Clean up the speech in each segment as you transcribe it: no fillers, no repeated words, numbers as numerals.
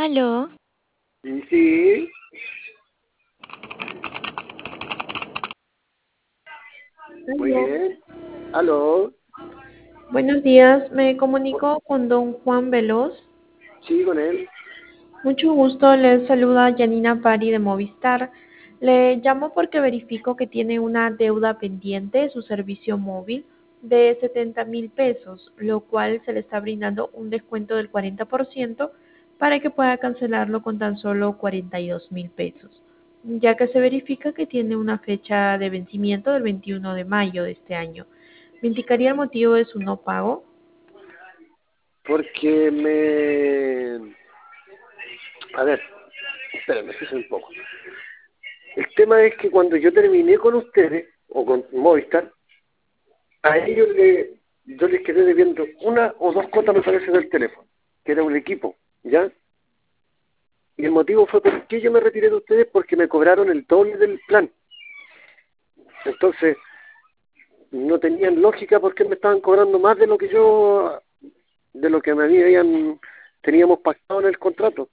Aló, Sí, muy Aló. bien. Aló, Buenos días, me comunico con don Juan Veloz. sí, con él. Mucho gusto, les saluda Janina Pari de Movistar. Le llamo porque verifico que tiene una deuda pendiente de su servicio móvil de 70.000 pesos, lo cual se le está brindando un descuento del 40% para que pueda cancelarlo con tan solo 42.000 pesos, ya que se verifica que tiene una fecha de vencimiento del 21 de mayo de este año. ¿Me indicaría el motivo de su no pago? Porque me... A ver, espérame, fíjese un poco. El tema es que cuando yo terminé con ustedes, o con Movistar, a ellos yo les quedé debiendo una o dos cuotas, me parece, del teléfono, que era un equipo, ¿ya? Y el motivo fue por qué yo me retiré de ustedes, porque me cobraron el doble del plan. Entonces, no tenían lógica porque me estaban cobrando más de lo que de lo que me teníamos pactado en el contrato.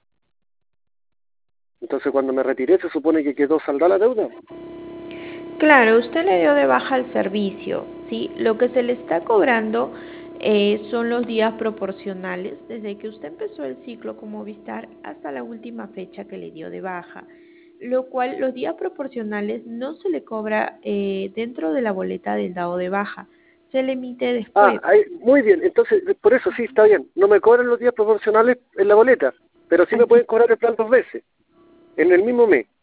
Entonces cuando me retiré se supone que quedó saldada la deuda. Claro, usted le dio de baja el servicio, ¿sí? Lo que se le está cobrando son los días proporcionales desde que usted empezó el ciclo con Movistar hasta la última fecha que le dio de baja, lo cual los días proporcionales no se le cobra dentro de la boleta del dado de baja, se le emite después. Muy bien, entonces por eso sí, está bien. No me cobran los días proporcionales en la boleta, pero sí me Así, pueden cobrar el plan dos veces, en el mismo mes.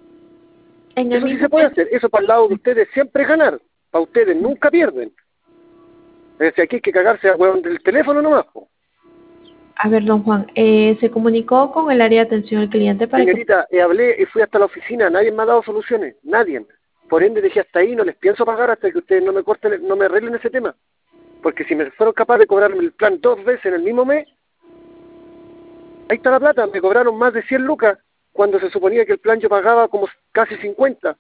en el Eso sí mismo se puede mes. hacer, eso para el lado de ustedes siempre es ganar. Para ustedes nunca pierden. Es decir, aquí hay que cagarse a huevón del teléfono nomás, po. A ver, don Juan, se comunicó con el área de atención al cliente para que... Señorita, hablé y fui hasta la oficina, nadie me ha dado soluciones, nadie. Por ende dejé hasta ahí, no les pienso pagar hasta que ustedes no me corten, no me arreglen ese tema. Porque si me fueron capaces de cobrarme el plan dos veces en el mismo mes, ahí está la plata. Me cobraron más de 100 lucas cuando se suponía que el plan yo pagaba como casi 50.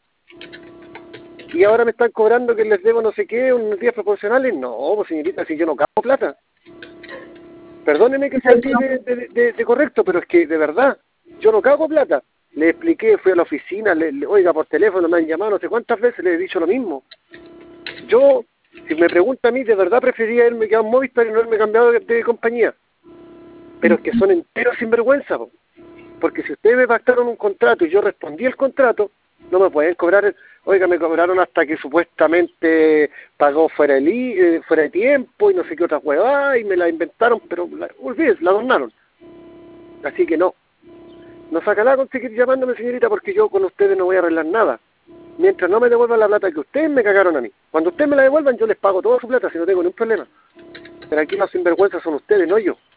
Y ahora me están cobrando que les debo no sé qué, unos días proporcionales. No, pues señorita, si yo no cago plata. Perdóneme que sea así de correcto, pero es que de verdad, yo no cago plata. Le expliqué, fui a la oficina, oiga, por teléfono me han llamado no sé cuántas veces, le he dicho lo mismo. Yo, si me pregunta a mí, de verdad preferiría haberme quedado en Movistar y no haberme cambiado de compañía. Pero es que son enteros sinvergüenza, po. Porque si ustedes me pactaron un contrato y yo respondí el contrato, no me pueden cobrar, oiga, me cobraron hasta que supuestamente pagó fuera de tiempo y no sé qué otra huevada y me la inventaron, pero olvídese, la adornaron. Así que no saca nada con seguir llamándome señorita porque yo con ustedes no voy a arreglar nada. Mientras no me devuelvan la plata que ustedes me cagaron a mí. Cuando ustedes me la devuelvan yo les pago toda su plata si no tengo ningún problema. Pero aquí los sinvergüenzas son ustedes, no yo.